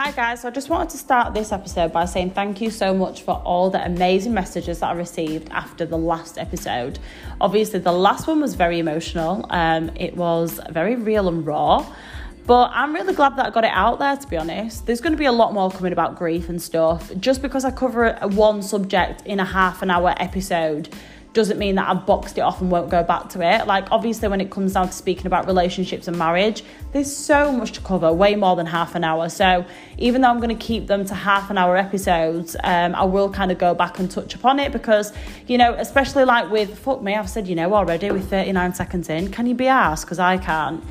Hi guys, so I just wanted to start this episode by saying thank you so much for all the amazing messages that I received after the last episode. Obviously the last one was very emotional, it was very real and raw, but I'm really glad that I got it out there, to be honest. There's going to be a lot more coming about grief and stuff. Just because I cover one subject in a half an hour episode doesn't mean that I've boxed it off and won't go back to it. Like, obviously, when it comes down to speaking about relationships and marriage, there's so much to cover, way more than half an hour. So even though I'm going to keep them to half an hour episodes, I will kind of go back and touch upon it because, you know, especially like with, fuck me, I've said, you know, already with 39 seconds in, can you be arsed? Because I can't.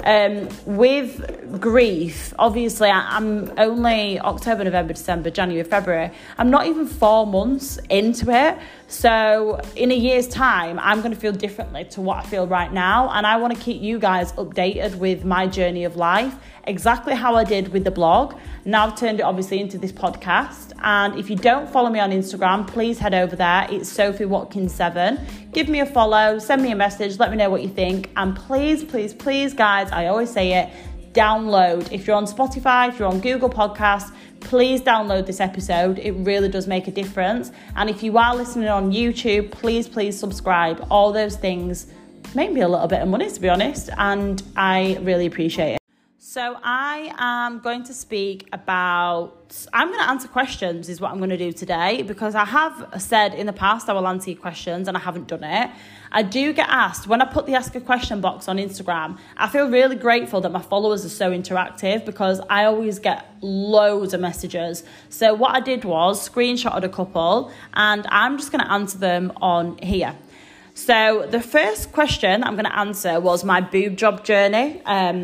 With grief, obviously, I'm only October, November, December, January, February. I'm not even 4 months into it. So in a year's time, I'm going to feel differently to what I feel right now. And I want to keep you guys updated with my journey of life, exactly how I did with the blog. Now I've turned it obviously into this podcast. And if you don't follow me on Instagram, please head over there. It's Sophie Watkins 7. Give me a follow, send me a message, let me know what you think. And please, please, please, guys, I always say it, download. If you're on Spotify, if you're on Google Podcasts, please download this episode. It really does make a difference. And if you are listening on YouTube, please subscribe. All those things make me a little bit of money, to be honest, and I really appreciate it. So I am going to speak about, I'm going to answer questions is what I'm going to do today, because I have said in the past I will answer your questions and I haven't done it. I do get asked, when I put the ask a question box on Instagram, I feel really grateful that my followers are so interactive because I always get loads of messages. So what I did was screenshotted a couple and I'm just going to answer them on here. So the first question I'm going to answer was my boob job journey.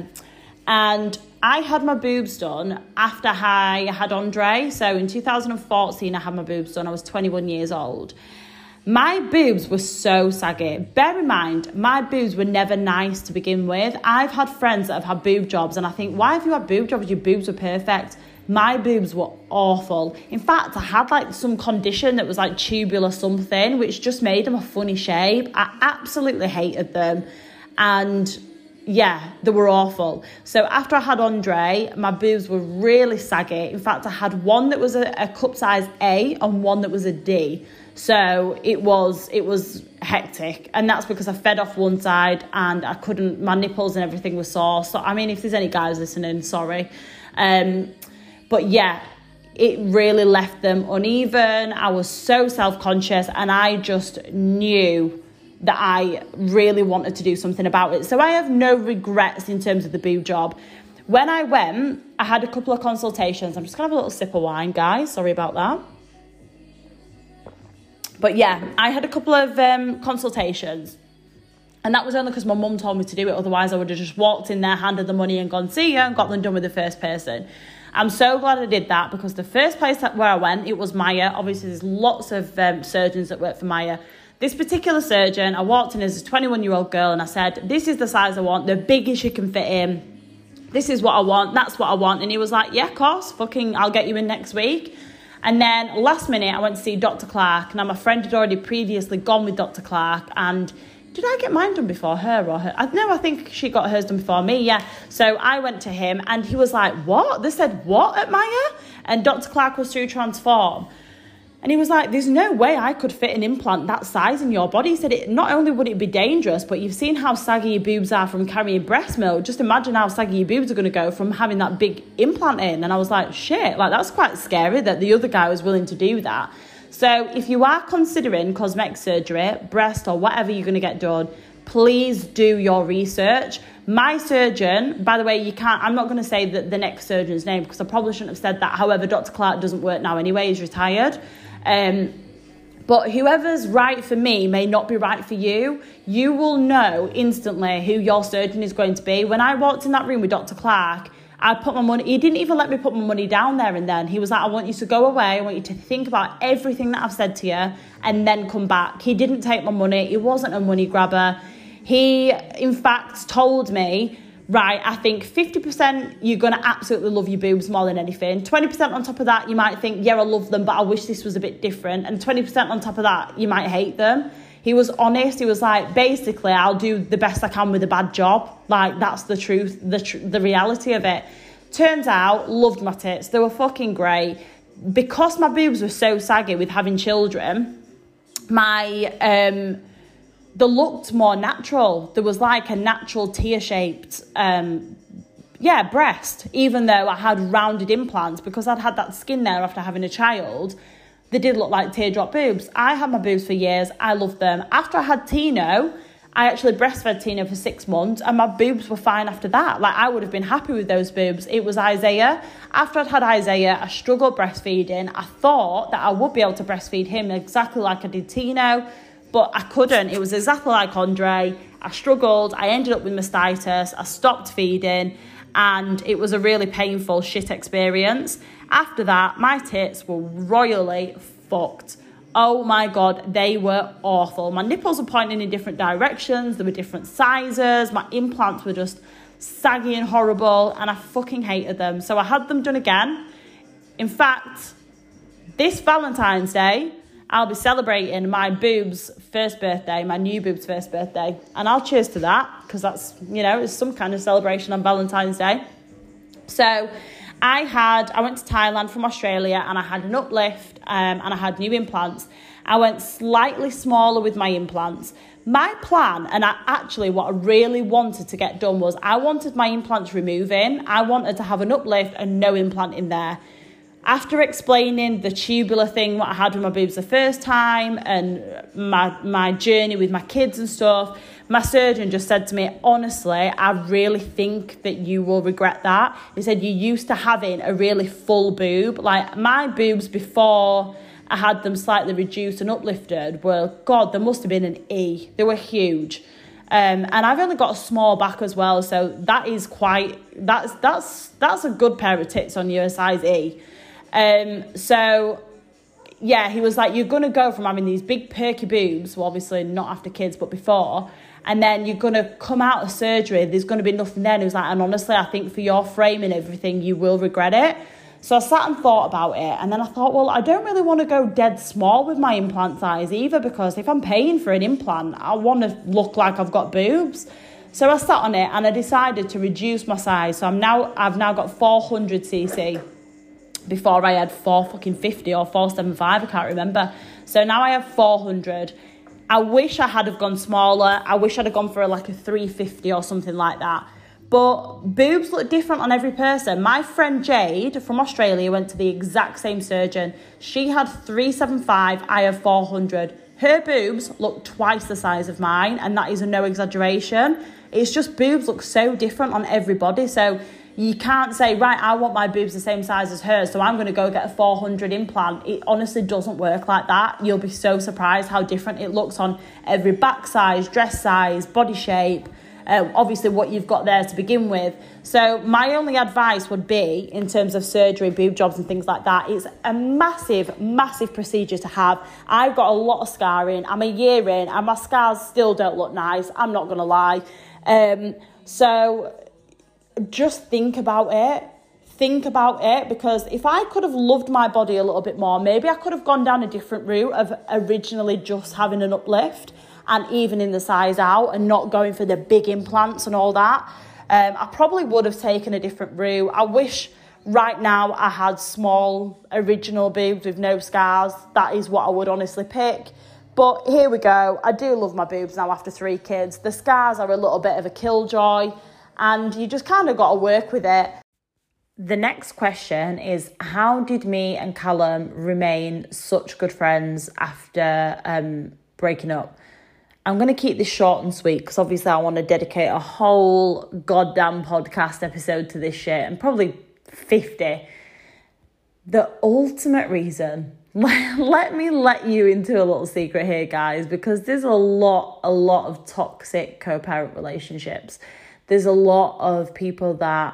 And I had my boobs done after I had Andre. So in 2014, I had my boobs done. I was 21 years old. My boobs were so saggy. Bear in mind, my boobs were never nice to begin with. I've had friends that have had boob jobs and I think, why have you had boob jobs? Your boobs were perfect. My boobs were awful. In fact, I had like some condition that was like tubular something, which just made them a funny shape. I absolutely hated them. And yeah, they were awful. So after I had Andre, my boobs were really saggy. In fact, I had one that was a cup size A and one that was a D. So it was hectic. And that's because I fed off one side and I couldn't, my nipples and everything were sore. So, I mean, if there's any guys listening, sorry. But yeah, it really left them uneven. I was so self-conscious and I just knew that I really wanted to do something about it. So I have no regrets in terms of the boob job. When I went, I had a couple of consultations. I'm just going to have a little sip of wine, guys. Sorry about that. But yeah, I had a couple of consultations. And that was only because my mum told me to do it. Otherwise, I would have just walked in there, handed the money and gone, see ya, and got them done with the first person. I'm so glad I did that because the first place where I went, it was Maya. Obviously, there's lots of surgeons that work for Maya. This particular surgeon, I walked in as a 21-year-old girl and I said, this is the size I want, the biggest you can fit in. This is what I want, that's what I want. And he was like, yeah, of course, I'll get you in next week. And then last minute, I went to see Dr. Clark. Now, my friend had already previously gone with Dr. Clark. And did I get mine done before her or her? No, I think she got hers done before me, yeah. So I went to him and he was like, what? They said, what at Maya? And Dr. Clark was through Transform. And he was like, there's no way I could fit an implant that size in your body. He said, not only would it be dangerous, but you've seen how saggy your boobs are from carrying breast milk. Just imagine how saggy your boobs are going to go from having that big implant in. And I was like, shit, like that's quite scary that the other guy was willing to do that. So if you are considering cosmetic surgery, breast or whatever you're going to get done, please do your research. My surgeon, by the way, I'm not going to say the next surgeon's name because I probably shouldn't have said that. However, Dr. Clark doesn't work now anyway, he's retired. But whoever's right for me may not be right for you. You will know instantly who your surgeon is going to be. When I walked in that room with Dr. Clark, I put my money, he didn't even let me put my money down there and then. He was like, I want you to go away. I want you to think about everything that I've said to you and then come back. He didn't take my money. He wasn't a money grabber. He, in fact, told me, right, I think 50% you're going to absolutely love your boobs more than anything. 20% on top of that, you might think, yeah, I love them, but I wish this was a bit different. And 20% on top of that, you might hate them. He was honest. He was like, basically, I'll do the best I can with a bad job. Like, that's the truth, the reality of it. Turns out, loved my tits. They were fucking great. Because my boobs were so saggy with having children, they looked more natural. There was like a natural tear-shaped, breast. Even though I had rounded implants, because I'd had that skin there after having a child, they did look like teardrop boobs. I had my boobs for years. I loved them. After I had Tino, I actually breastfed Tino for 6 months and my boobs were fine after that. Like, I would have been happy with those boobs. It was Isaiah. After I'd had Isaiah, I struggled breastfeeding. I thought that I would be able to breastfeed him exactly like I did Tino, but I couldn't. It was exactly like Andre. I struggled. I ended up with mastitis. I stopped feeding and it was a really painful shit experience. After that, my tits were royally fucked. Oh my God, they were awful. My nipples were pointing in different directions. They were different sizes. My implants were just saggy and horrible and I fucking hated them. So I had them done again. In fact, this Valentine's Day, I'll be celebrating my boobs' first birthday, my new boobs' first birthday. And I'll cheers to that because that's, it's some kind of celebration on Valentine's Day. So I went to Thailand from Australia and I had an uplift and I had new implants. I went slightly smaller with my implants. My plan, and what I really wanted to get done was I wanted my implants removing. I wanted to have an uplift and no implant in there. After explaining the tubular thing, what I had with my boobs the first time and my journey with my kids and stuff, my surgeon just said to me, honestly, I really think that you will regret that. He said, you're used to having a really full boob. Like, my boobs before I had them slightly reduced and uplifted were, God, there must have been an E. They were huge. And I've only got a small back as well. So that is that's a good pair of tits on you, a size E. He was like, you're going to go from having these big perky boobs, well, obviously not after kids, but before, and then you're going to come out of surgery, there's going to be nothing there. And he was like, and honestly, I think for your frame and everything, you will regret it. So I sat and thought about it, and then I thought, well, I don't really want to go dead small with my implant size either, because if I'm paying for an implant, I want to look like I've got boobs. So I sat on it, and I decided to reduce my size. So I've now got 400cc. Before I had 450 or 475, I can't remember. So now I have 400. I wish I had have gone smaller. I wish I'd have gone for like a 350 or something like that. But boobs look different on every person. My friend Jade from Australia went to the exact same surgeon. She had 375, I have 400. Her boobs look twice the size of mine, and that is no exaggeration. It's just boobs look so different on everybody. So you can't say, right, I want my boobs the same size as hers, so I'm going to go get a 400 implant. It honestly doesn't work like that. You'll be so surprised how different it looks on every back size, dress size, body shape, obviously what you've got there to begin with. So my only advice would be, in terms of surgery, boob jobs and things like that, it's a massive, massive procedure to have. I've got a lot of scarring. I'm a year in and my scars still don't look nice. I'm not going to lie. So just think about it. Think about it, because if I could have loved my body a little bit more, maybe I could have gone down a different route of originally just having an uplift and evening the size out and not going for the big implants and all that. I probably would have taken a different route. I wish right now I had small original boobs with no scars. That is what I would honestly pick. But here we go. I do love my boobs now after 3 kids. The scars are a little bit of a killjoy, and you just kind of got to work with it. The next question is, how did me and Callum remain such good friends after breaking up? I'm going to keep this short and sweet, because obviously I want to dedicate a whole goddamn podcast episode to this shit, and probably 50. The ultimate reason, let me let you into a little secret here, guys, because there's a lot of toxic co-parent relationships. There's a lot of people that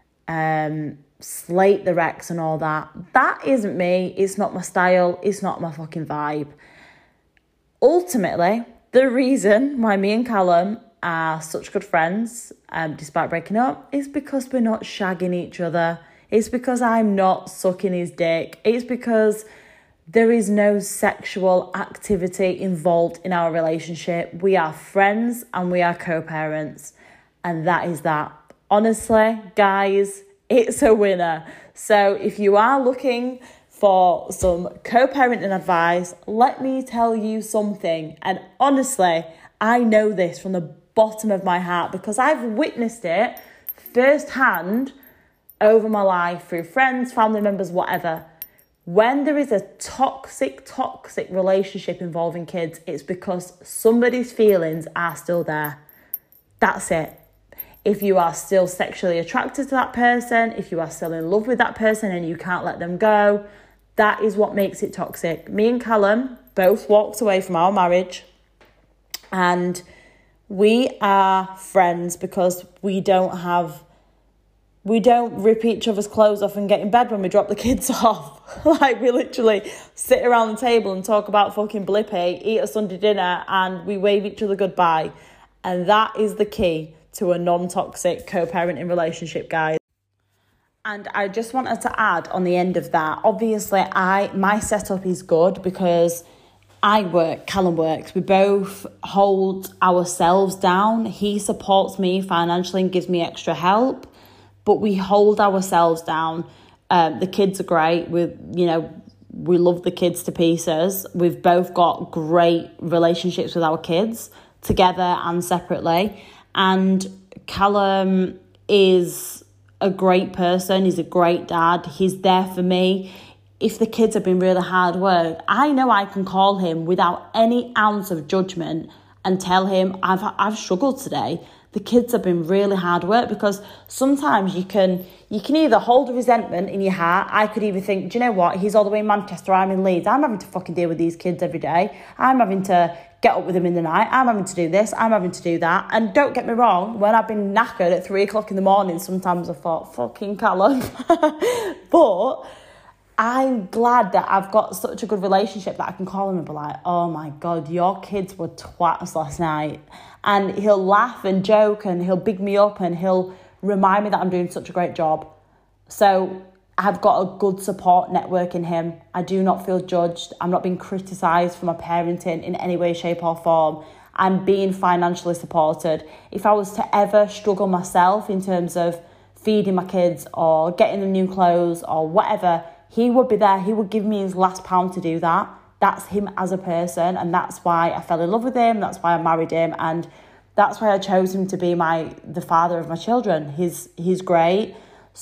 slate their ex and all that. That isn't me. It's not my style. It's not my fucking vibe. Ultimately, the reason why me and Callum are such good friends, despite breaking up, is because we're not shagging each other. It's because I'm not sucking his dick. It's because there is no sexual activity involved in our relationship. We are friends and we are co-parents. And that is that. Honestly, guys, it's a winner. So if you are looking for some co-parenting advice, let me tell you something. And honestly, I know this from the bottom of my heart because I've witnessed it firsthand over my life through friends, family members, whatever. When there is a toxic relationship involving kids, it's because somebody's feelings are still there. That's it. If you are still sexually attracted to that person, if you are still in love with that person and you can't let them go, that is what makes it toxic. Me and Callum both walked away from our marriage and we are friends because we don't rip each other's clothes off and get in bed when we drop the kids off. Like, we literally sit around the table and talk about fucking Blippi, eat a Sunday dinner, and we wave each other goodbye. And that is the key to a non-toxic co-parenting relationship, guys. And I just wanted to add on the end of that, obviously my setup is good because I work, Callum works. We both hold ourselves down. He supports me financially and gives me extra help, but we hold ourselves down. The kids are great. We love the kids to pieces. We've both got great relationships with our kids together and separately. And Callum is a great person. He's a great dad. He's there for me. If the kids have been really hard work, I know I can call him without any ounce of judgment and tell him I've struggled today. The kids have been really hard work, because sometimes you can either hold a resentment in your heart. I could either think, do you know what? He's all the way in Manchester. I'm in Leeds. I'm having to fucking deal with these kids every day. I'm having to get up with them in the night. I'm having to do this. I'm having to do that. And don't get me wrong, when I've been knackered at 3 o'clock in the morning, sometimes I thought, fucking Callum. But I'm glad that I've got such a good relationship that I can call him and be like, oh my God, your kids were twats last night. And he'll laugh and joke and he'll big me up and he'll remind me that I'm doing such a great job. So I've got a good support network in him. I do not feel judged. I'm not being criticised for my parenting in any way, shape or form. I'm being financially supported. If I was to ever struggle myself in terms of feeding my kids or getting them new clothes or whatever, he would be there. He would give me his last pound to do that. That's him as a person, and that's why I fell in love with him. That's why I married him, and that's why I chose him to be the father of my children. He's great.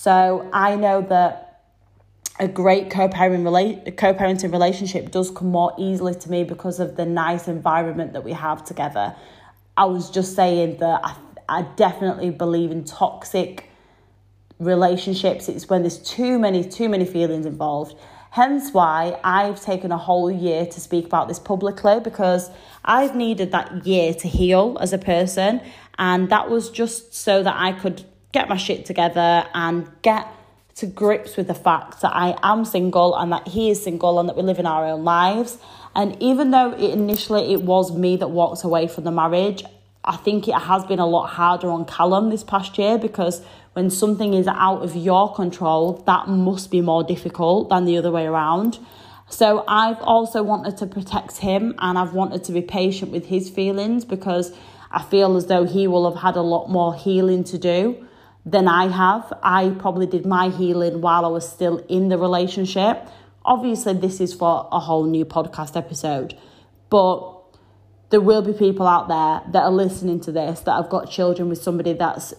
So I know that a great co-parenting relationship does come more easily to me because of the nice environment that we have together. I was just saying that I definitely believe in toxic relationships. It's when there's too many feelings involved. Hence why I've taken a whole year to speak about this publicly, because I've needed that year to heal as a person. And that was just so that I could get my shit together and get to grips with the fact that I am single and that he is single and that we live in our own lives. And even though initially it was me that walked away from the marriage, I think it has been a lot harder on Callum this past year, because when something is out of your control, that must be more difficult than the other way around. So I've also wanted to protect him, and I've wanted to be patient with his feelings, because I feel as though he will have had a lot more healing to do than I have. I probably did my healing while I was still in the relationship. Obviously, this is for a whole new podcast episode, but there will be people out there that are listening to this that have got children with somebody that's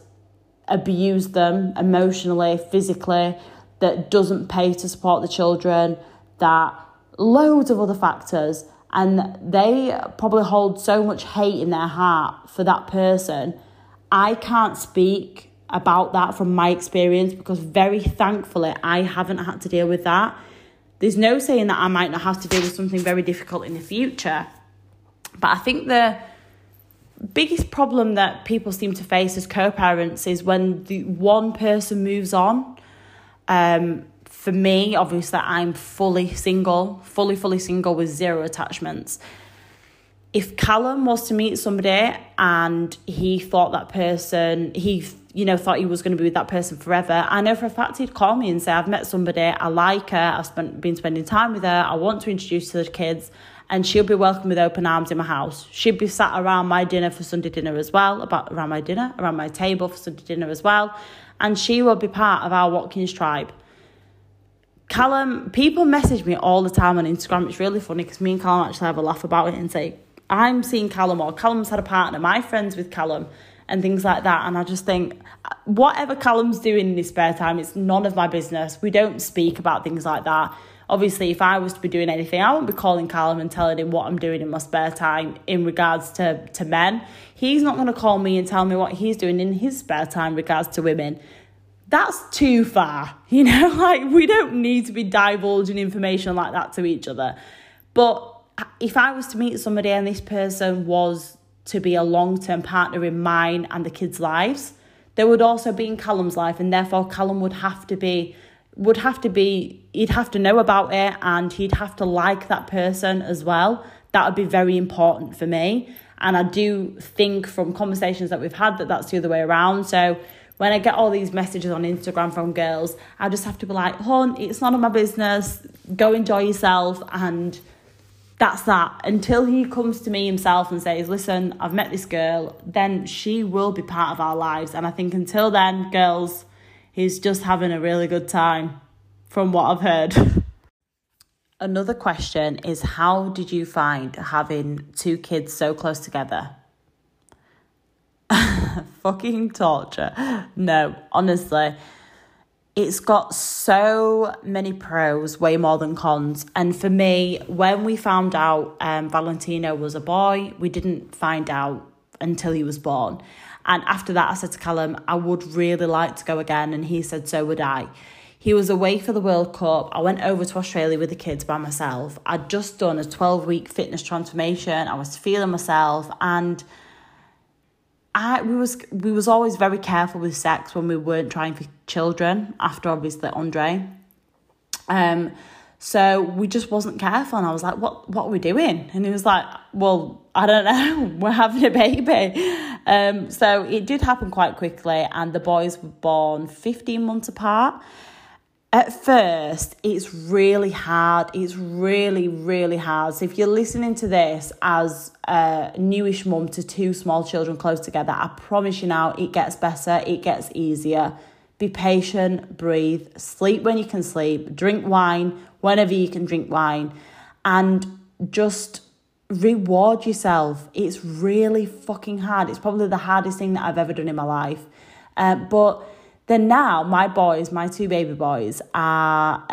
abused them emotionally, physically, that doesn't pay to support the children, that loads of other factors, and they probably hold so much hate in their heart for that person. I can't speak about that from my experience, because very thankfully I haven't had to deal with that. There's no saying that I might not have to deal with something very difficult in the future, but I think the biggest problem that people seem to face as co-parents is when the one person moves on. For me, obviously, I'm fully single with zero attachments. If Callum was to meet somebody and he thought that person, thought he was going to be with that person forever, I know for a fact he'd call me and say, I've met somebody, I like her, I've been spending time with her, I want to introduce her to the kids, and she'll be welcomed with open arms in my house. She'd be sat around my dinner for Sunday dinner as well, around my table for Sunday dinner as well. And she will be part of our Watkins tribe. Callum, people message me all the time on Instagram. It's really funny because me and Callum actually have a laugh about it and say, I'm seeing Callum, or Callum's had a partner, my friend's with Callum, and things like that. And I just think, whatever Callum's doing in his spare time, it's none of my business. We don't speak about things like that. Obviously, if I was to be doing anything, I wouldn't be calling Callum and telling him what I'm doing in my spare time in regards to men. He's not going to call me and tell me what he's doing in his spare time in regards to women. That's too far, you know, like we don't need to be divulging information like that to each other. But if I was to meet somebody and this person was to be a long-term partner in mine and the kids' lives, they would also be in Callum's life, and therefore Callum would have to be, he'd have to know about it, and he'd have to like that person as well. That would be very important for me. And I do think from conversations that we've had that that's the other way around. So when I get all these messages on Instagram from girls, I just have to be like, hon, it's none of my business. Go enjoy yourself. And that's that. Until he comes to me himself and says, listen, I've met this girl, then she will be part of our lives. And I think until then, girls, he's just having a really good time from what I've heard. Another question is, how did you find having 2 kids so close together? Fucking torture. No, honestly, it's got so many pros, way more than cons. And for me, when we found out Valentino was a boy, we didn't find out until he was born. And after that, I said to Callum, I would really like to go again. And he said, so would I. He was away for the World Cup. I went over to Australia with the kids by myself. I'd just done a 12-week fitness transformation. I was feeling myself, and we was always very careful with sex when we weren't trying for children after obviously Andre. So we just wasn't careful, and I was like, what are we doing? And he was like, well, I don't know, we're having a baby. So it did happen quite quickly, and the boys were born 15 months apart. At first, it's really hard. It's really, really hard. So if you're listening to this as a newish mum to 2 small children close together, I promise you now, it gets better. It gets easier. Be patient, breathe, sleep when you can sleep, drink wine whenever you can drink wine, and just reward yourself. It's really fucking hard. It's probably the hardest thing that I've ever done in my life. But then now, my 2 baby boys are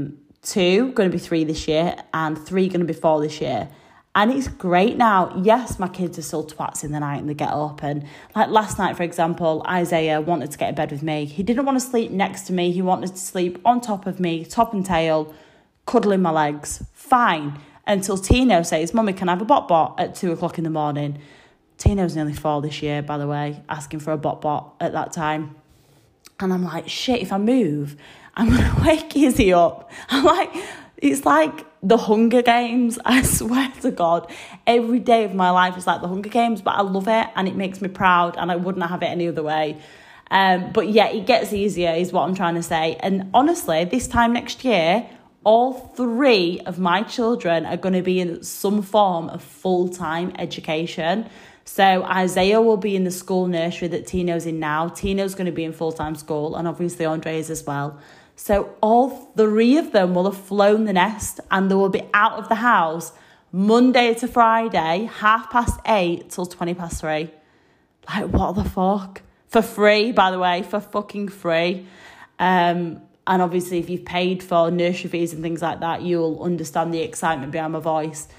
2, going to be 3 this year, and 3 going to be 4 this year. And it's great now. Yes, my kids are still twats in the night and they get up. And like last night, for example, Isaiah wanted to get in bed with me. He didn't want to sleep next to me. He wanted to sleep on top of me, top and tail, cuddling my legs. Fine. Until Tino says, Mummy, can I have a bot at 2 o'clock in the morning? Tino's nearly 4 this year, by the way, asking for a bot at that time. And I'm like, shit, if I move, I'm going to wake Izzy up. I'm like, it's like the Hunger Games. I swear to God, every day of my life is like the Hunger Games, but I love it and it makes me proud and I wouldn't have it any other way. But yeah, it gets easier is what I'm trying to say. And honestly, this time next year, all 3 of my children are going to be in some form of full-time education. So Isaiah will be in the school nursery that Tino's in now. Tino's going to be in full-time school, and obviously Andre is as well. So all 3 of them will have flown the nest, and they will be out of the house Monday to Friday, 8:30 till 3:20. Like, what the fuck? For free, by the way, for fucking free. And obviously, if you've paid for nursery fees and things like that, you'll understand the excitement behind my voice.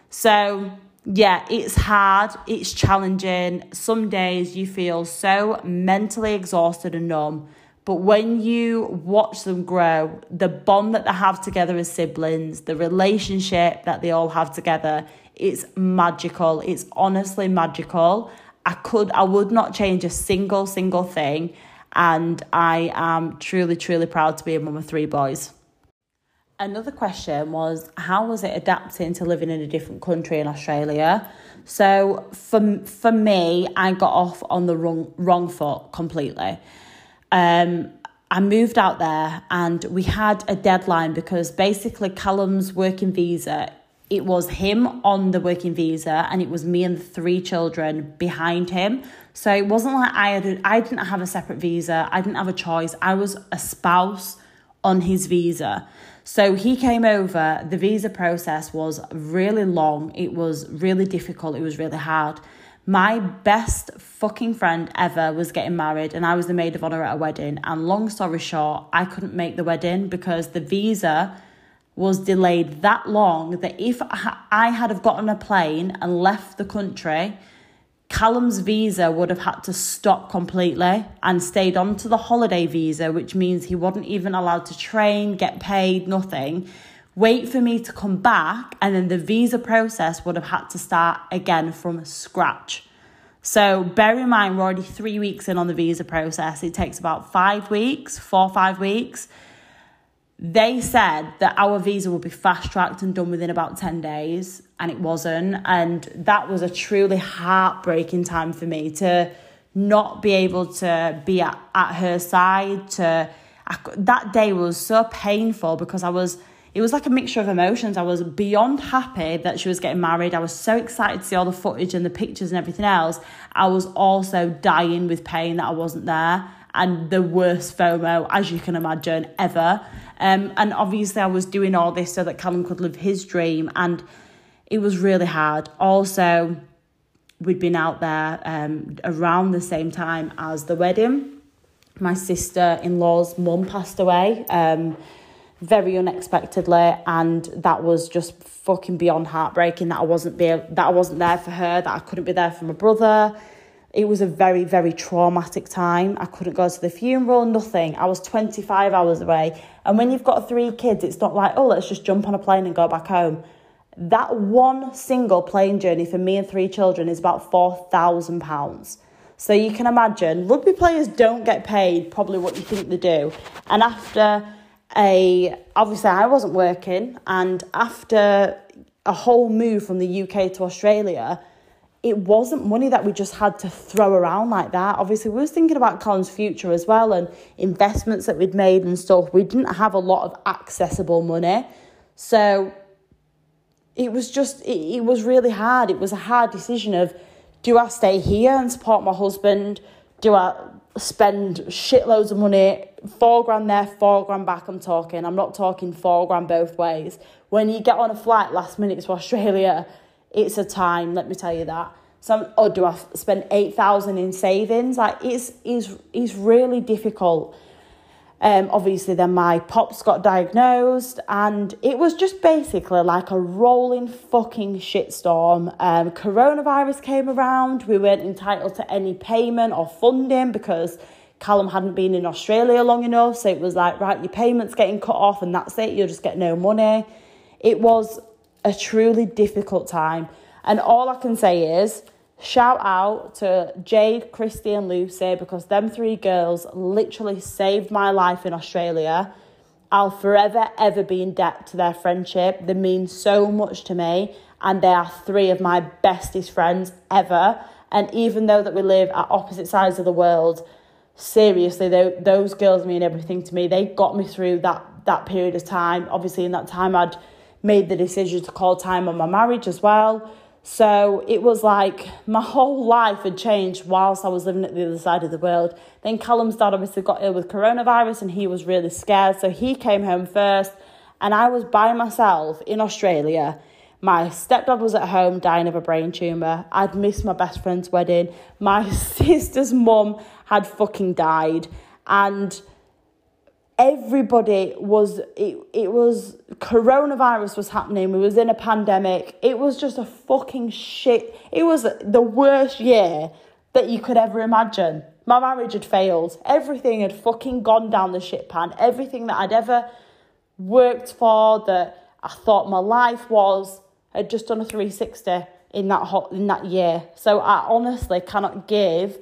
So yeah, it's hard, it's challenging. Some days you feel so mentally exhausted and numb, but when you watch them grow, the bond that they have together as siblings, the relationship that they all have together, it's magical. It's honestly magical. I would not change a single thing, and I am truly, truly proud to be a mum of 3 boys. Another question was, how was it adapting to living in a different country in Australia? So for me, I got off on the wrong foot completely. I moved out there and we had a deadline because basically Callum's working visa it was him on the working visa and it was me and the 3 children behind him. So it wasn't like I didn't have a separate visa. I didn't have a choice. I was a spouse on his visa. So he came over. The visa process was really long. It was really difficult. It was really hard. My best fucking friend ever was getting married and I was the maid of honour at a wedding. And long story short, I couldn't make the wedding because the visa was delayed that long that if I had have got on a plane and left the country, Callum's visa would have had to stop completely and stayed on to the holiday visa, which means he wasn't even allowed to train, get paid, nothing. Wait for me to come back, and then the visa process would have had to start again from scratch. So bear in mind, we're already 3 weeks in on the visa process. It takes about 5 weeks, 4 or 5 weeks. They said that our visa would be fast-tracked and done within about 10 days, and it wasn't. And that was a truly heartbreaking time for me to not be able to be at her side. That day was so painful because it was like a mixture of emotions. I was beyond happy that she was getting married. I was so excited to see all the footage and the pictures and everything else. I was also dying with pain that I wasn't there, and the worst FOMO, as you can imagine, ever. And obviously I was doing all this so that Callum could live his dream, and it was really hard. Also, we'd been out there around the same time as the wedding. My sister-in-law's mum passed away very unexpectedly, and that was just fucking beyond heartbreaking that I wasn't there for her, that I couldn't be there for my brother. It was a very, very traumatic time. I couldn't go to the funeral, nothing. I was 25 hours away. And when you've got 3 kids, it's not like, oh, let's just jump on a plane and go back home. That one single plane journey for me and 3 children is about £4,000. So you can imagine, rugby players don't get paid probably what you think they do. And obviously I wasn't working, and after a whole move from the UK to Australia, it wasn't money that we just had to throw around like that. Obviously, we was thinking about Colin's future as well and investments that we'd made and stuff. We didn't have a lot of accessible money. So it was it was really hard. It was a hard decision of, do I stay here and support my husband? Do I spend shitloads of money, £4,000 there, £4,000 back? I'm not talking £4,000 both ways. When you get on a flight last minute to Australia, it's a time, let me tell you that. Or do I spend 8,000 in savings? Like, it's really difficult. Obviously, then my pops got diagnosed, and it was just basically like a rolling fucking shitstorm. Coronavirus came around. We weren't entitled to any payment or funding because Callum hadn't been in Australia long enough. So it was like, right, your payment's getting cut off and that's it. You'll just get no money. It was a truly difficult time. And all I can say is, shout out to Jade, Christy and Lucy, because them 3 girls literally saved my life in Australia. I'll forever, ever be in debt to their friendship. They mean so much to me, and they are 3 of my bestest friends ever. And even though that we live at opposite sides of the world, seriously, those girls mean everything to me. They got me through that period of time. Obviously, in that time, I'd made the decision to call time on my marriage as well. So it was like my whole life had changed whilst I was living at the other side of the world. Then Callum's dad obviously got ill with coronavirus and he was really scared. So he came home first and I was by myself in Australia. My stepdad was at home dying of a brain tumour. I'd missed my best friend's wedding. My sister's mum had fucking died. And everybody was, it was, coronavirus was happening. We was in a pandemic. It was just a fucking shit. It was the worst year that you could ever imagine. My marriage had failed. Everything had fucking gone down the shit pan. Everything that I'd ever worked for, that I thought my life was, had just done a 360 in that year. So I honestly cannot give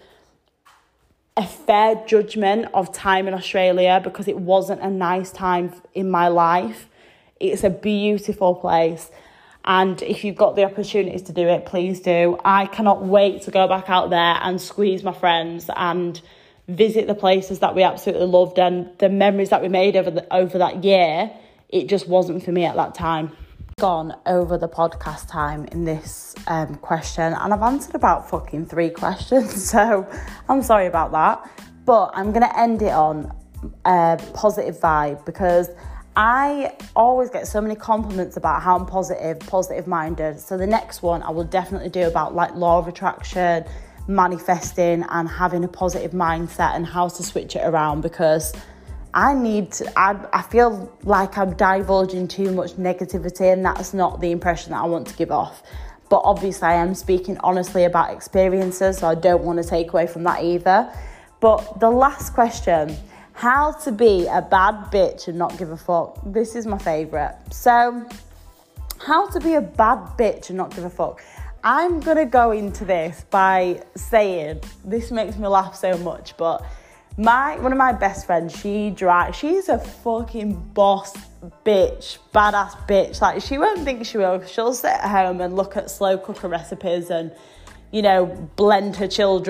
a fair judgment of time in Australia because it wasn't a nice time in my life. It's a beautiful place. And if you've got the opportunities to do it, please do. I cannot wait to go back out there and squeeze my friends and visit the places that we absolutely loved and the memories that we made over that year. It just wasn't for me at that time. gone over the podcast time in this question, and I've answered about fucking 3 questions, so I'm sorry about that, but I'm going to end it on a positive vibe, because I always get so many compliments about how I'm positive minded. So the next one I will definitely do about like law of attraction, manifesting, and having a positive mindset and how to switch it around, because I feel like I'm divulging too much negativity, and that's not the impression that I want to give off. But obviously I am speaking honestly about experiences, so I don't want to take away from that either. But the last question, how to be a bad bitch and not give a fuck. This is my favourite. So, how to be a bad bitch and not give a fuck. I'm going to go into this by saying, this makes me laugh so much, but one of my best friends, she's a fucking boss bitch, badass bitch. Like, she won't think she will. She'll sit at home and look at slow cooker recipes and, you know, blend her child,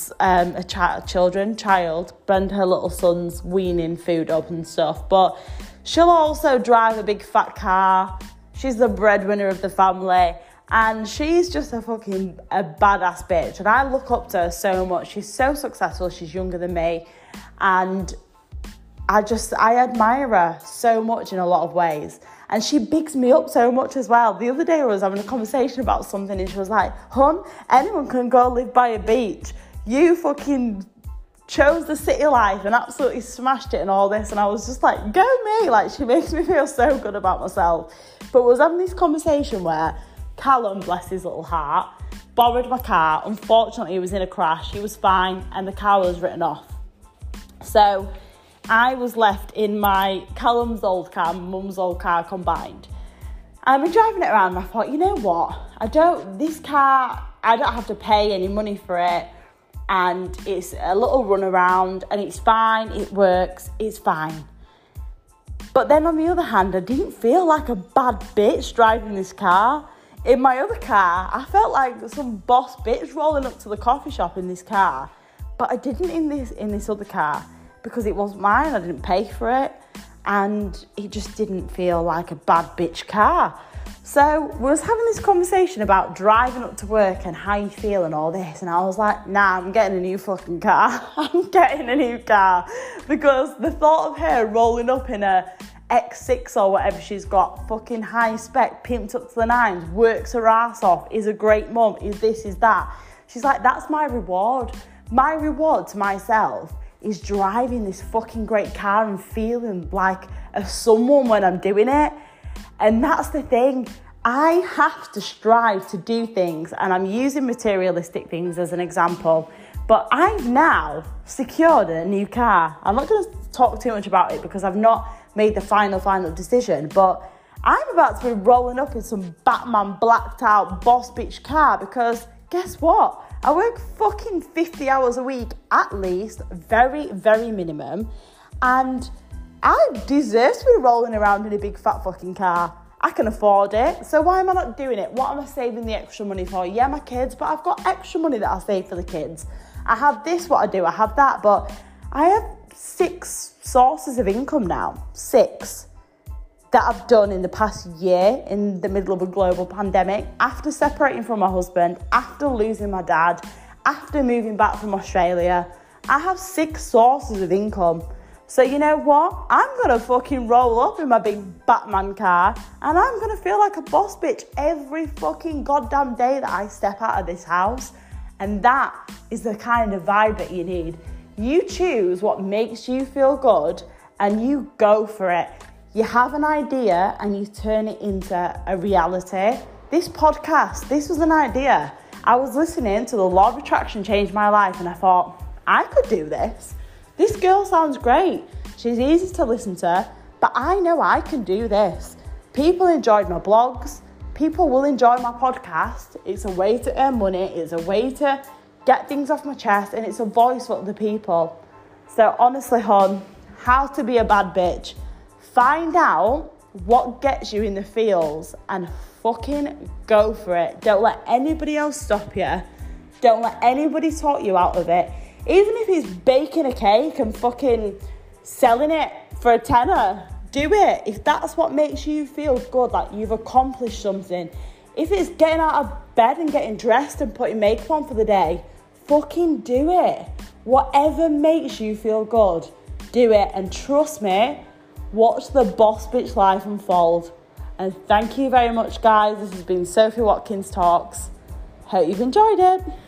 blend her little son's weaning food up and stuff. But she'll also drive a big fat car. She's the breadwinner of the family. And she's just a badass bitch. And I look up to her so much. She's so successful. She's younger than me. And I admire her so much in a lot of ways. And she bigs me up so much as well. The other day I was having a conversation about something and she was like, "Hun, anyone can go live by a beach. You fucking chose the city life and absolutely smashed it and all this." And I was just like, go me. Like, she makes me feel so good about myself. But I was having this conversation where Callum, bless his little heart, borrowed my car. Unfortunately, he was in a crash. He was fine and the car was written off. So I was left in my Callum's old car, my mum's old car combined. I've been driving it around and I thought, you know what? I don't have to pay any money for it. And it's a little run around and it's fine. It works. It's fine. But then on the other hand, I didn't feel like a bad bitch driving this car. In my other car, I felt like some boss bitch rolling up to the coffee shop in this car. But I didn't in this other car, because it wasn't mine. I didn't pay for it. And it just didn't feel like a bad bitch car. So we was having this conversation about driving up to work and how you feel and all this. And I was like, nah, I'm getting a new fucking car. I'm getting a new car. Because the thought of her rolling up in a X6 or whatever she's got, fucking high spec, pimped up to the nines, works her ass off, is a great mum, is this, is that. She's like, that's my reward. My reward to myself is driving this fucking great car and feeling like a someone when I'm doing it. And that's the thing. I have to strive to do things, and I'm using materialistic things as an example. But I've now secured a new car. I'm not going to talk too much about it because I've not made the final decision. But I'm about to be rolling up in some Batman blacked out boss bitch car, because guess what? I work fucking 50 hours a week at least, very, very minimum. And I deserve to be rolling around in a big fat fucking car. I can afford it. So why am I not doing it? What am I saving the extra money for? Yeah, my kids, but I've got extra money that I save for the kids. I have this, what I do, I have that, but I have 6 sources of income now. 6 that I've done in the past year in the middle of a global pandemic, after separating from my husband, after losing my dad, after moving back from Australia. I have 6 sources of income. So you know what? I'm going to fucking roll up in my big Batman car and I'm going to feel like a boss bitch every fucking goddamn day that I step out of this house. And that is the kind of vibe that you need. You choose what makes you feel good and you go for it. You have an idea and you turn it into a reality. This podcast, this was an idea. I was listening to the Law of Attraction Change My Life and I thought, I could do this. This girl sounds great. She's easy to listen to, but I know I can do this. People enjoyed my blogs. People will enjoy my podcast. It's a way to earn money. It's a way to get things off my chest, and it's a voice for other people. So honestly, hon, how to be a bad bitch. Find out what gets you in the feels and fucking go for it. Don't let anybody else stop you. Don't let anybody talk you out of it. Even if it's baking a cake and fucking selling it for a tenner, do it. If that's what makes you feel good, like you've accomplished something. If it's getting out of bed and getting dressed and putting makeup on for the day, fucking do it. Whatever makes you feel good, do it. And trust me, watch the boss bitch life unfold. And thank you very much, guys. This has been Sophie Watkins Talks. Hope you've enjoyed it.